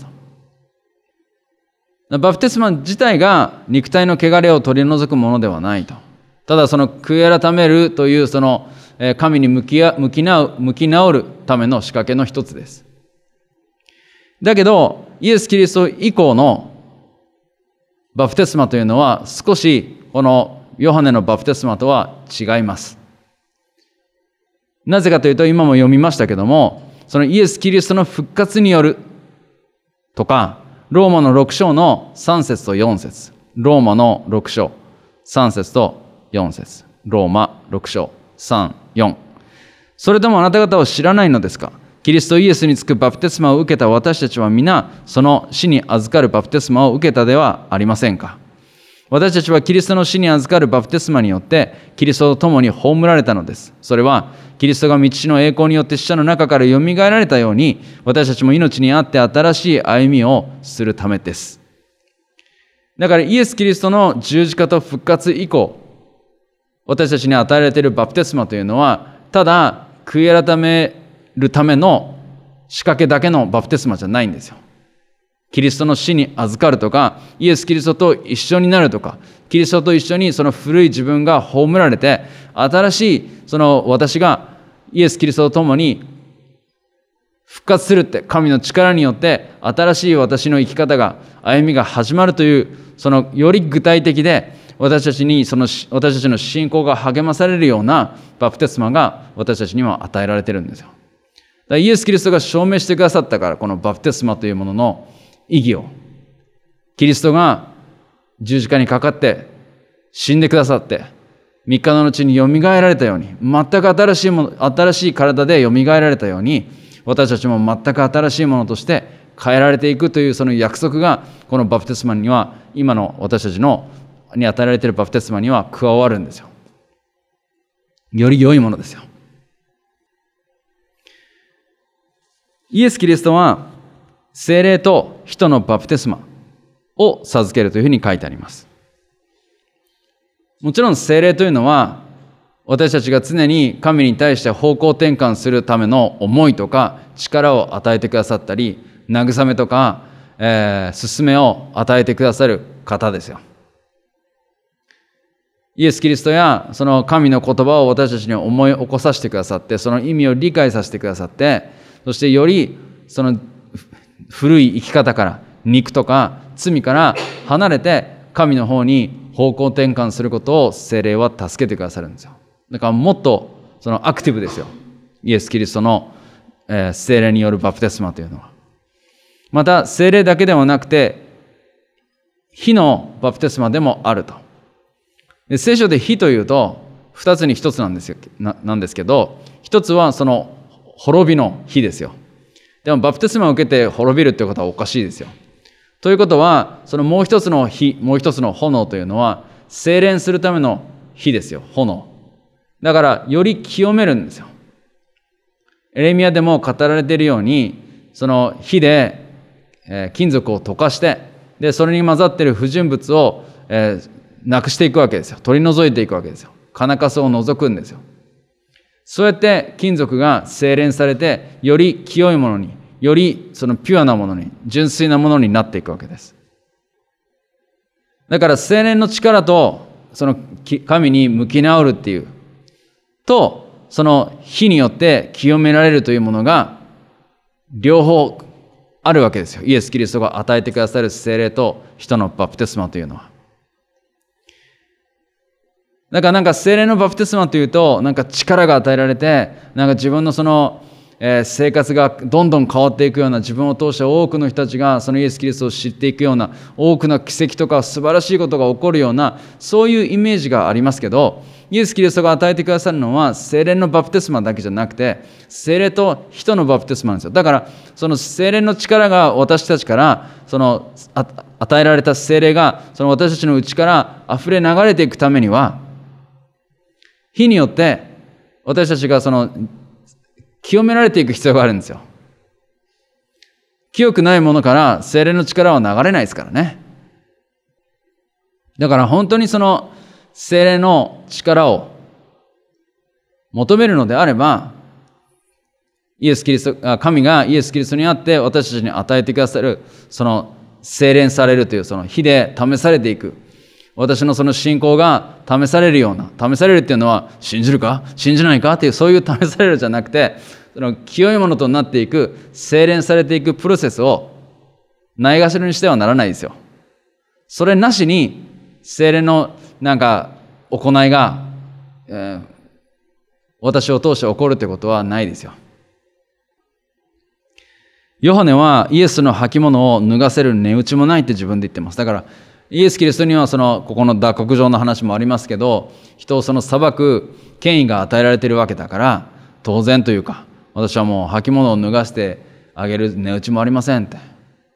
バプテスマ自体が肉体の汚れを取り除くものではないと。ただその悔い改めるというその神に向き合向き直向き直るための仕掛けの一つです。だけどイエス・キリスト以降のバプテスマというのは少しこのヨハネのバプテスマとは違います。なぜかというと今も読みましたけども、そのイエス・キリストの復活によるとか、ローマのろく章のさん節とよん節、ローマのろく章さん節とよん節、ローマろく章さん、よん。それともあなた方は知らないのですか？キリストイエスにつくバプテスマを受けた私たちは皆その死に預かるバプテスマを受けたではありませんか？私たちはキリストの死に預かるバプテスマによってキリストと共に葬られたのです。それはキリストが道の栄光によって死者の中からよみがえられたように、私たちも命にあって新しい歩みをするためです。だからイエス・キリストの十字架と復活以降、私たちに与えられているバプテスマというのは、ただ悔い改めるための仕掛けだけのバプテスマじゃないんですよ。キリストの死に預かるとか、イエス・キリストと一緒になるとか、キリストと一緒にその古い自分が葬られて、新しいその私がイエス・キリストと共に復活するって、神の力によって新しい私の生き方が、歩みが始まるという、そのより具体的で私たちにその私たちの信仰が励まされるようなバプテスマが私たちには与えられているんですよ。だからイエス・キリストが証明してくださったから、このバプテスマというものの意義を、キリストが十字架にかかって死んでくださってみっかの後によみがえられたように、全く新しいもの、新しい体でよみがえられたように、私たちも全く新しいものとして変えられていくというその約束が、このバプテスマには、今の私たちのに与えられているバプテスマには加わるんですよ。より良いものですよ。イエス・キリストは聖霊と人のバプテスマを授けるというふうに書いてあります。もちろん聖霊というのは、私たちが常に神に対して方向転換するための思いとか力を与えてくださったり、慰めとか、えー、勧めを与えてくださる方ですよ。イエス・キリストやその神の言葉を私たちに思い起こさせてくださって、その意味を理解させてくださって、そしてよりその古い生き方から、肉とか罪から離れて神の方に方向転換することを聖霊は助けてくださるんですよ。だからもっとそのアクティブですよ。イエス・キリストの、えー、聖霊によるバプテスマというのは。また聖霊だけではなくて火のバプテスマでもあると。で、聖書で火というと二つに一つなんですよ、な、なんですけど、一つはその滅びの火ですよ。でもバプテスマを受けて滅びるということはおかしいですよ。ということは、そのもう一つの火、もう一つの炎というのは精錬するための火ですよ、炎。だからより清めるんですよ。エレミヤでも語られているように、その火で、えー、金属を溶かして、でそれに混ざっている不純物を、えー、なくしていくわけですよ。取り除いていくわけですよ。金かすを除くんですよ。そうやって金属が精錬されて、より清いものに、よりそのピュアなものに、純粋なものになっていくわけです。だから精錬の力とその神に向き直るっていうと、その火によって清められるというものが両方あるわけですよ。イエス・キリストが与えてくださる聖霊と人のバプテスマというのは。だからなんか聖霊のバプテスマというと、なんか力が与えられて、なんか自分のその、 えー、生活がどんどん変わっていくような、自分を通して多くの人たちがそのイエス・キリストを知っていくような、多くの奇跡とか素晴らしいことが起こるような、そういうイメージがありますけど、イエス・キリストが与えてくださるのは聖霊のバプテスマだけじゃなくて、聖霊と人のバプテスマなんですよ。だからその聖霊の力が私たちからその与えられた聖霊がその私たちの内から溢れ流れていくためには、日によって私たちがその清められていく必要があるんですよ。清くないものから聖霊の力は流れないですからね。だから本当にその聖霊の力を求めるのであれば、イエス・キリスト、神がイエス・キリストにあって私たちに与えてくださるその聖霊されるというその火で試されていく、私のその信仰が試されるような、試されるっていうのは信じるか信じないかっていうそういう試されるじゃなくて、その清いものとなっていく、聖霊されていくプロセスをないがしろにしてはならないですよ。それなしに聖霊のなんか行いが、えー、私を通して起こるってことはないですよ。ヨハネはイエスの履物を脱がせる値打ちもないって自分で言ってます。だからイエス・キリストにはそのここの脱穀場の話もありますけど、人をその裁く権威が与えられているわけだから、当然というか、私はもう履物を脱がしてあげる値打ちもありませんって。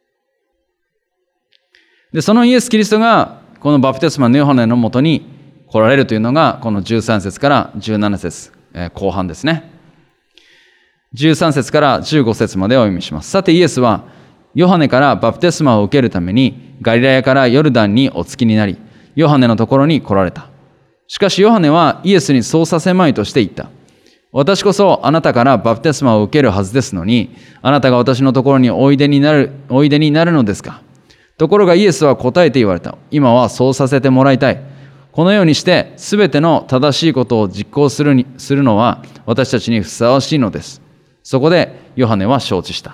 で、そのイエス・キリストがこのバプテスマのヨハネのもとに来られるというのがこのじゅうさん節からじゅうなな節、えー、後半ですね。じゅうさん節からじゅうご節までお読みします。さてイエスはヨハネからバプテスマを受けるためにガリラヤからヨルダンにお着きになり、ヨハネのところに来られた。しかしヨハネはイエスにそうさせまいとして言った。私こそあなたからバプテスマを受けるはずですのに、あなたが私のところにおいでになる、おいでになるのですか。ところがイエスは答えて言われた。今はそうさせてもらいたい。このようにしてすべての正しいことを実行するに、するのは私たちにふさわしいのです。そこでヨハネは承知した。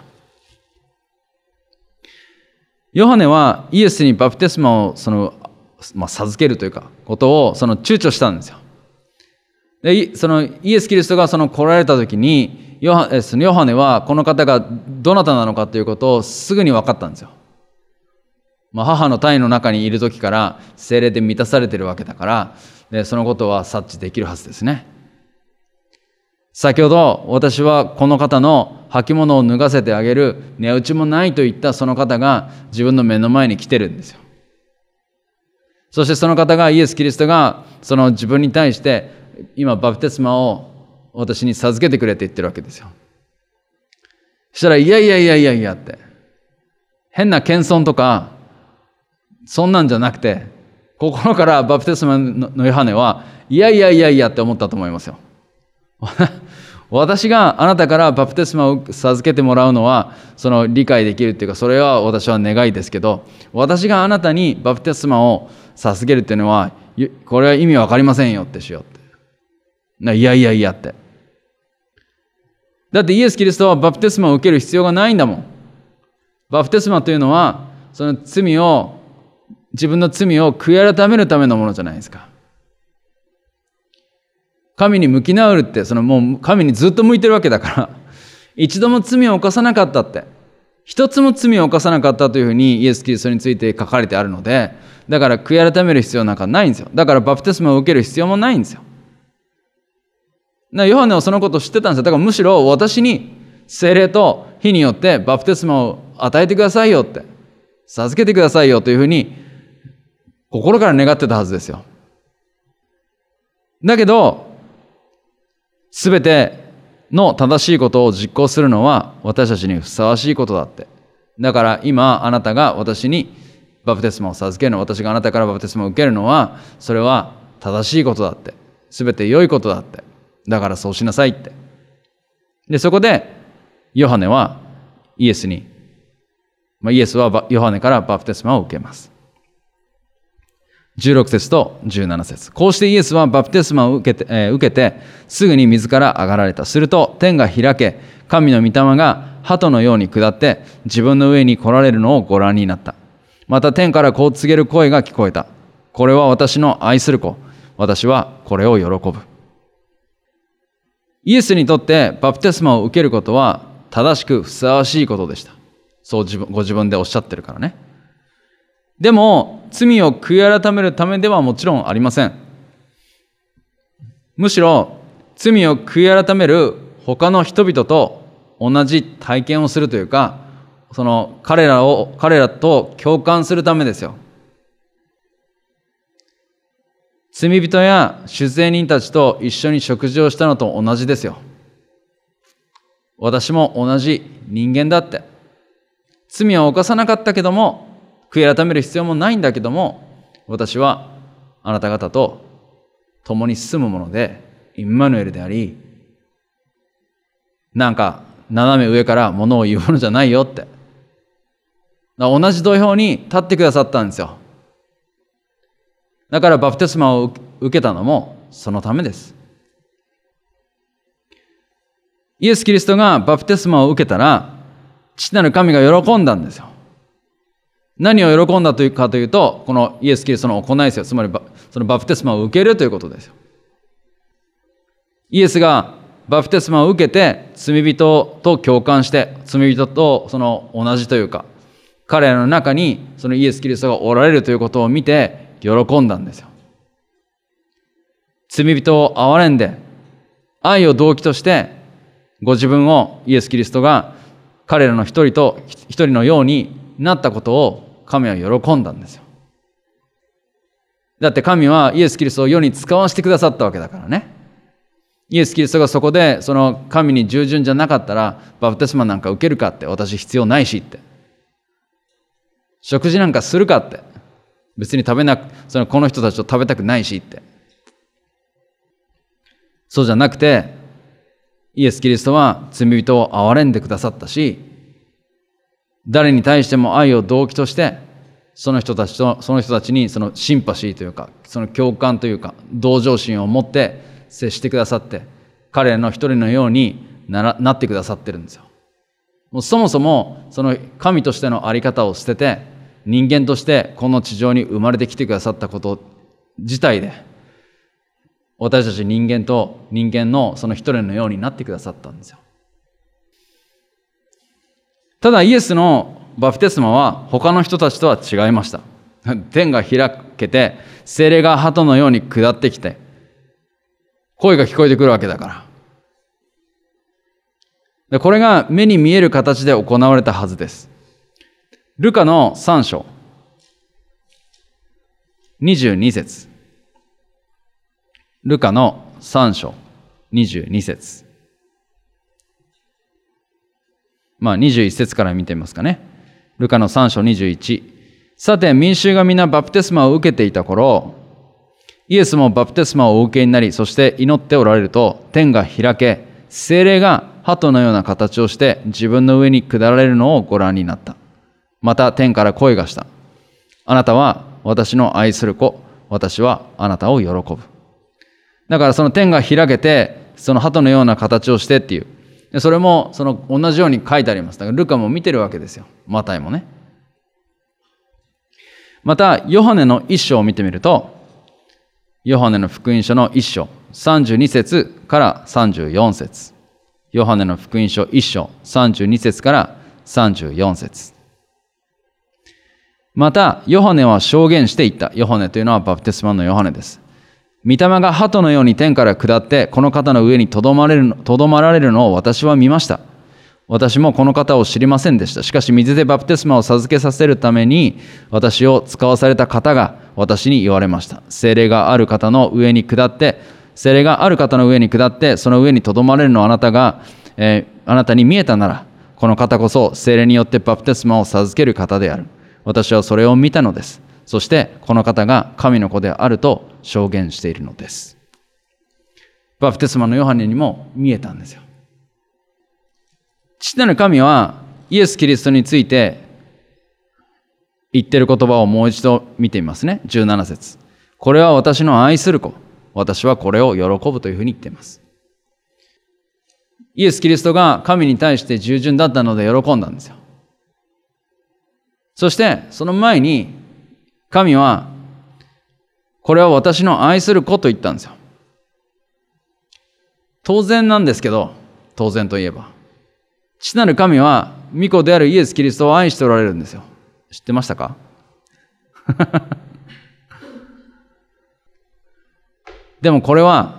ヨハネはイエスにバプテスマをその、まあ、授けるというかことをその躊躇したんですよ。でそのイエス・キリストがその来られた時にヨハ、ヨハネはこの方がどなたなのかということをすぐに分かったんですよ。まあ、母の胎の中にいる時から聖霊で満たされているわけだから、でそのことは察知できるはずですね。先ほど私はこの方の履物を脱がせてあげる値打ちもないといったその方が自分の目の前に来てるんですよ。そしてその方がイエス・キリストがその自分に対して今バプテスマを私に授けてくれって言ってるわけですよ。そしたらいやいやいやいやいやって変な謙遜とかそんなんじゃなくて、心からバプテスマのヨハネはいやいやいやいやって思ったと思いますよ。私があなたからバプテスマを授けてもらうのはその理解できるっていうか、それは私は願いですけど、私があなたにバプテスマを授けるっていうのはこれは意味わかりませんよってしようって。いやいやいやって。だってイエス・キリストはバプテスマを受ける必要がないんだもん。バプテスマというのはその罪を自分の罪を悔い改めるためのものじゃないですか。神に向き直るって、そのもう神にずっと向いてるわけだから一度も罪を犯さなかったって、一つも罪を犯さなかったというふうにイエス・キリストについて書かれてあるので、だから悔い改める必要なんかないんですよ。だからバプテスマを受ける必要もないんですよ。ヨハネはそのことを知ってたんですよ。だからむしろ私に聖霊と火によってバプテスマを与えてくださいよって、授けてくださいよというふうに心から願ってたはずですよ。だけどすべての正しいことを実行するのは私たちにふさわしいことだって。だから今あなたが私にバプテスマを授けるの、私があなたからバプテスマを受けるのはそれは正しいことだって、すべて良いことだって、だからそうしなさいって。でそこでヨハネはイエスに、まあ、イエスはヨハネからバプテスマを受けます。じゅうろく節とじゅうなな節。こうしてイエスはバプテスマを受けて、えー、受けてすぐに水から上がられた。すると天が開け、神の御霊が鳩のように下って自分の上に来られるのをご覧になった。また天からこう告げる声が聞こえた。これは私の愛する子、私はこれを喜ぶ。 イエスにとってバプテスマを受けることは正しくふさわしいことでした。そう自分ご自分でおっしゃってるからね。でも罪を悔い改めるためではもちろんありません。むしろ罪を悔い改める他の人々と同じ体験をするというか、その彼らを彼らと共感するためですよ。罪人や酒税人たちと一緒に食事をしたのと同じですよ。私も同じ人間だって。罪を犯さなかったけども、悔い改める必要もないんだけども、私はあなた方と共に住むもので、インマヌエルであり、なんか斜め上から物を言うものじゃないよって。同じ土俵に立ってくださったんですよ。だからバプテスマを受けたのもそのためです。イエス・キリストがバプテスマを受けたら、父なる神が喜んだんですよ。何を喜んだというかというと、このイエス・キリストの行いですよ。つまりそのバプテスマを受けるということですよ。イエスがバプテスマを受けて罪人と共感して、罪人とその同じというか、彼らの中にそのイエス・キリストがおられるということを見て喜んだんですよ。罪人を憐れんで、愛を動機としてご自分をイエス・キリストが彼らの一人と一人のようになったことを神は喜んだんですよ。だって神はイエス・キリストを世に使わせてくださったわけだからね。イエス・キリストがそこでその神に従順じゃなかったら、バプテスマなんか受けるかって、私必要ないしって、食事なんかするかって、別に食べなく、そのこの人たちと食べたくないしって。そうじゃなくて、イエス・キリストは罪人を憐れんでくださったし、誰に対しても愛を動機として、その人たちとその人たちにそのシンパシーというか、その共感というか同情心を持って接してくださって、彼らの一人のようになら、なってくださってるんですよ。もうそもそもその神としての在り方を捨てて、人間としてこの地上に生まれてきてくださったこと自体で、私たち人間と人間のその一人のようになってくださったんですよ。ただイエスのバプテスマは他の人たちとは違いました。天が開けて、聖霊が鳩のように下ってきて、声が聞こえてくるわけだから。でこれが目に見える形で行われたはずです。ルカのさん章にじゅうに節。ルカのさん章にじゅうに節。まあにじゅういち節から見てみますかね。ルカのさん章にじゅういち。さて民衆が皆バプテスマを受けていた頃、イエスもバプテスマをお受けになり、そして祈っておられると、天が開け、聖霊が鳩のような形をして自分の上に下られるのをご覧になった。また天から声がした。あなたは私の愛する子、私はあなたを喜ぶ。だからその天が開けて、その鳩のような形をしてっていう、それもその同じように書いてあります。だからルカも見てるわけですよ。マタイもね。またヨハネの一章を見てみると、ヨハネの福音書の一章さんじゅうに節からさんじゅうよん節。ヨハネの福音書一章さんじゅうに節からさんじゅうよん節。またヨハネは証言していった。ヨハネというのはバプテスマのヨハネです。御霊が鳩のように天から下ってこの方の上にとどまれる、とどまられるのを私は見ました。私もこの方を知りませんでした。しかし水でバプテスマを授けさせるために私を使わされた方が私に言われました。聖霊がある方の上に下って、聖霊がある方の上に下って、その上にとどまれるのをあなたが、えー、あなたに見えたなら、この方こそ聖霊によってバプテスマを授ける方である。私はそれを見たのです。そしてこの方が神の子であると証言しているのです。バプテスマのヨハネにも見えたんですよ。父なる神はイエス・キリストについて言っている言葉をもう一度見てみますね。じゅうなな節。これは私の愛する子。私はこれを喜ぶというふうに言っています。イエス・キリストが神に対して従順だったので喜んだんですよ。そしてその前に神はこれは私の愛する子と言ったんですよ。 当然なんですけど、当然といえば、父なる神は御子であるイエス・キリストを愛しておられるんですよ。知ってましたか？でもこれは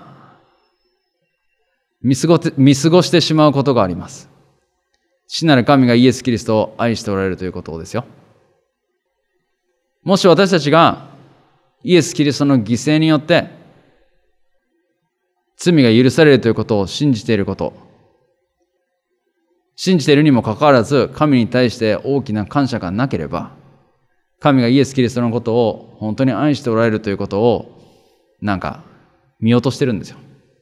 見過ごて見過ごしてしまうことがあります。父なる神がイエス・キリストを愛しておられるということですよ。もし私たちがイエス・キリストの犠牲によって罪が許されるということを信じていること、信じているにもかかわらず神に対して大きな感謝がなければ、神がイエス・キリストのことを本当に愛しておられるということをなんか見落としてるんですよ。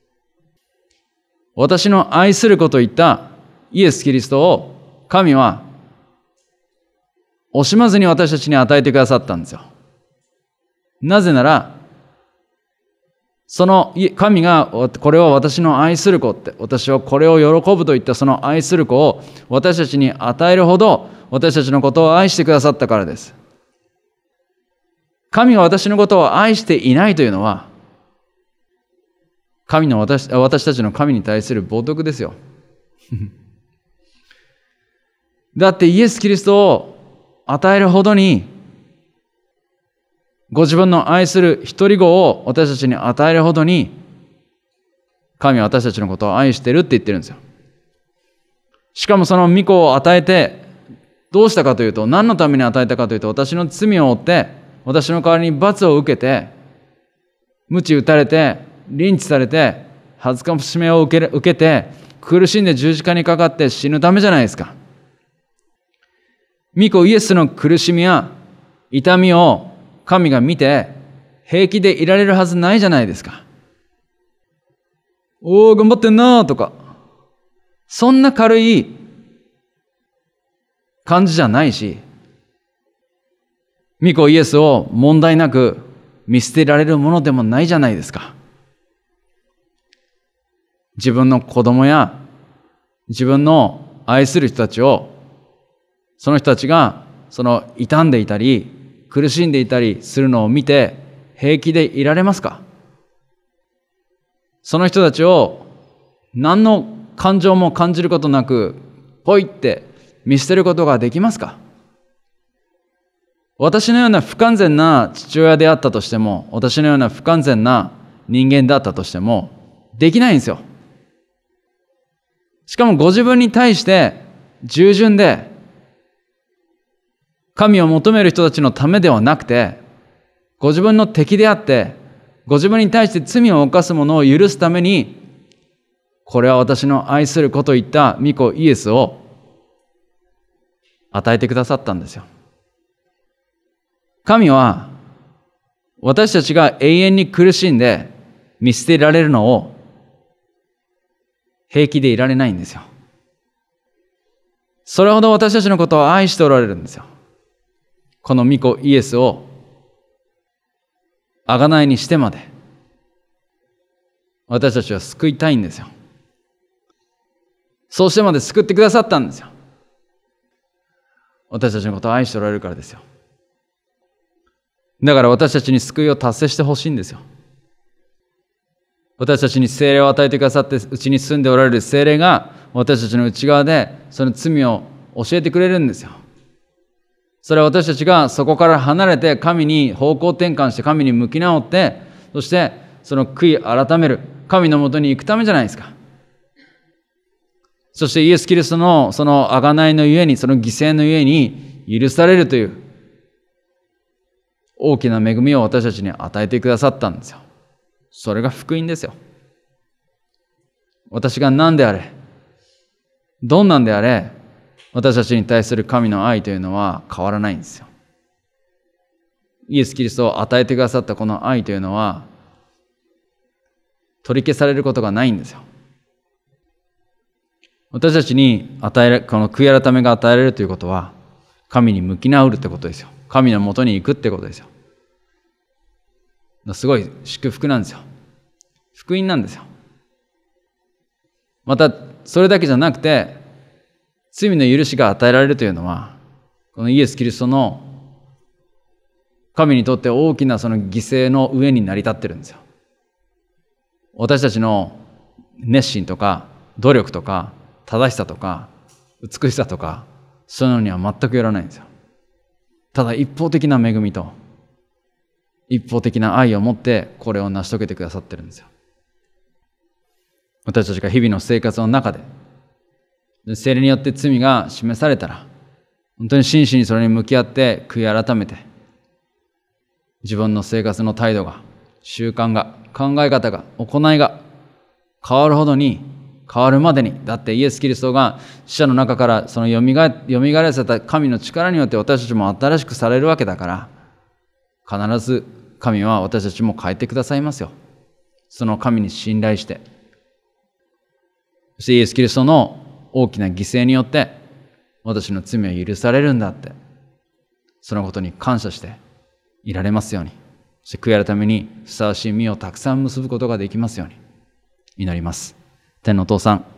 私の愛することを言ったイエス・キリストを神は惜しまずに私たちに与えてくださったんですよ。なぜなら、その神がこれは私の愛する子って、私はこれを喜ぶといったその愛する子を私たちに与えるほど私たちのことを愛してくださったからです。神が私のことを愛していないというのは、神の私、私たちの神に対する冒涜ですよ。だってイエス・キリストを与えるほどに、ご自分の愛する一人子を私たちに与えるほどに、神は私たちのことを愛してるって言ってるんですよ。しかもその御子を与えて、どうしたかというと、何のために与えたかというと、私の罪を負って、私の代わりに罰を受けて、鞭打たれて、リンチされて、恥ずかしめを受け、受けて、苦しんで十字架にかかって死ぬためじゃないですか。御子イエスの苦しみや痛みを神が見て平気でいられるはずないじゃないですか。おー、頑張ってんなーとか、そんな軽い感じじゃないし、御子イエスを問題なく見捨てられるものでもないじゃないですか。自分の子供や自分の愛する人たちを、その人たちがその傷んでいたり苦しんでいたりするのを見て平気でいられますか？その人たちを何の感情も感じることなくポイって見捨てることができますか？私のような不完全な父親であったとしても、私のような不完全な人間だったとしてもできないんですよ。しかもご自分に対して従順で神を求める人たちのためではなくて、ご自分の敵であって、ご自分に対して罪を犯す者を許すために、これは私の愛する子といった御子イエスを与えてくださったんですよ。神は私たちが永遠に苦しんで見捨てられるのを平気でいられないんですよ。それほど私たちのことを愛しておられるんですよ。この御子イエスを贖いにしてまで私たちは救いたいんですよ。そうしてまで救ってくださったんですよ。私たちのことを愛しておられるからですよ。だから私たちに救いを達成してほしいんですよ。私たちに聖霊を与えてくださって、うちに住んでおられる聖霊が私たちの内側でその罪を教えてくれるんですよ。それは私たちがそこから離れて神に方向転換して神に向き直って、そしてその悔い改める神のもとに行くためじゃないですか。そしてイエス・キリストのその贖いのゆえに、その犠牲のゆえに許されるという大きな恵みを私たちに与えてくださったんですよ。それが福音ですよ。私が何であれ、どんなんであれ、私たちに対する神の愛というのは変わらないんですよ。イエス・キリストを与えてくださったこの愛というのは取り消されることがないんですよ。私たちに与える、この悔い改めが与えられるということは、神に向き直るってことですよ。神のもとに行くってことですよ。すごい祝福なんですよ。福音なんですよ。またそれだけじゃなくて、罪の許しが与えられるというのは、このイエス・キリストの神にとって大きなその犠牲の上に成り立ってるんですよ。私たちの熱心とか努力とか正しさとか美しさとかそういうのには全くよらないんですよ。ただ一方的な恵みと一方的な愛を持ってこれを成し遂げてくださってるんですよ。私たちが日々の生活の中で聖霊によって罪が示されたら本当に真摯にそれに向き合って悔い改めて自分の生活の態度が習慣が考え方が行いが変わるほどに変わるまでに、だってイエス・キリストが死者の中からそのよみがえ、よみがえらせた神の力によって私たちも新しくされるわけだから必ず神は私たちも変えてくださいますよ。その神に信頼してそしてイエス・キリストの大きな犠牲によって私の罪は許されるんだってそのことに感謝していられますように、そして悔い改めにふさわしい実をたくさん結ぶことができますように祈ります。天のお父さん、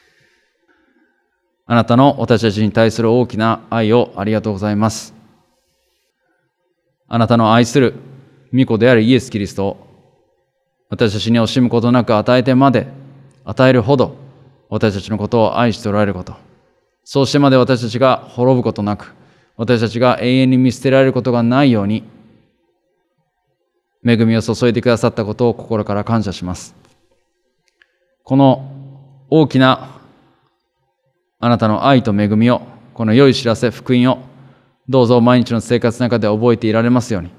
あなたの私たちに対する大きな愛をありがとうございます。あなたの愛する御子であるイエス・キリストを私たちに惜しむことなく与えてまで与えるほど私たちのことを愛しておられること、そうしてまで私たちが滅ぶことなく私たちが永遠に見捨てられることがないように恵みを注いでくださったことを心から感謝します。この大きなあなたの愛と恵みを、この良い知らせ、福音をどうぞ毎日の生活の中で覚えていられますように、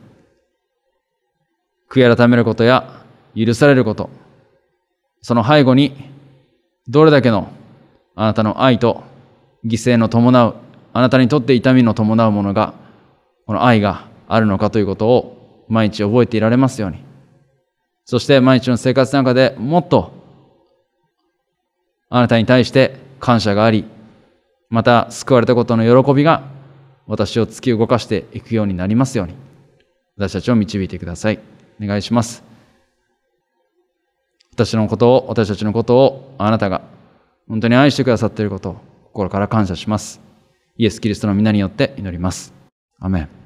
悔い改めることや許されること、その背後にどれだけのあなたの愛と犠牲の伴う、あなたにとって痛みの伴うものが、この愛があるのかということを毎日覚えていられますように、そして毎日の生活の中でもっとあなたに対して感謝があり、また救われたことの喜びが私を突き動かしていくようになりますように、私たちを導いてください。お願いします。私のことを、私たちのことをあなたが本当に愛してくださっていることを心から感謝します。イエス・キリストの皆によって祈ります。アメン。